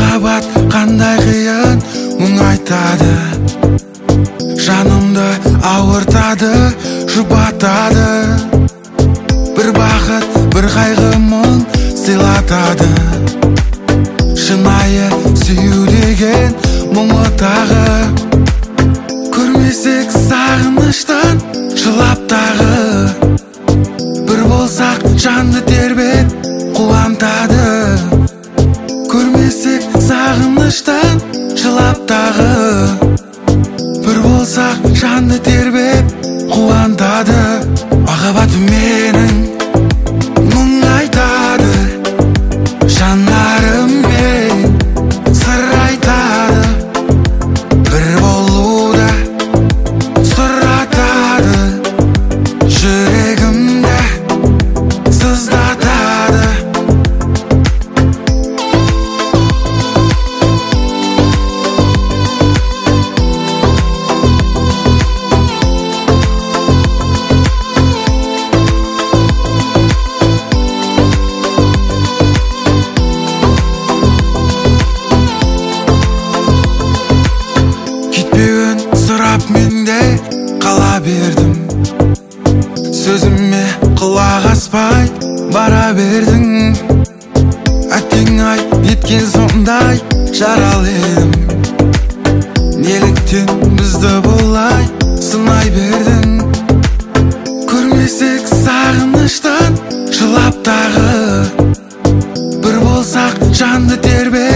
Махаббат қандай қиын, мұң айтады, жанымды ауыртады, жұбатады. Бір бақыт, бір қайғы мұң сыйлатады. Шынайы сүю деген мұңлы тағы. Көрмесек сағыныштан жылап тағы. Бір болсақ жанды тербеп қуантады. Көрмесек сағыныштан жылап тағы. Бір болсақ жанды тербеп қуантады. Махаббатым менің мұң айтады, жанарыммен сыр айтады. Бір болуды сұратады, жүрегімді сыздатады. Кетпеуін сұрап менде қала бердім. Сөзіме құлақ аспай бара бердің. Әттең ай неткен сондай жаралы едім. Неліктен бізді бұлай сынай бердің? Көрмесек сағыныштан жылап тағы. Бір болсақ жанды тербеп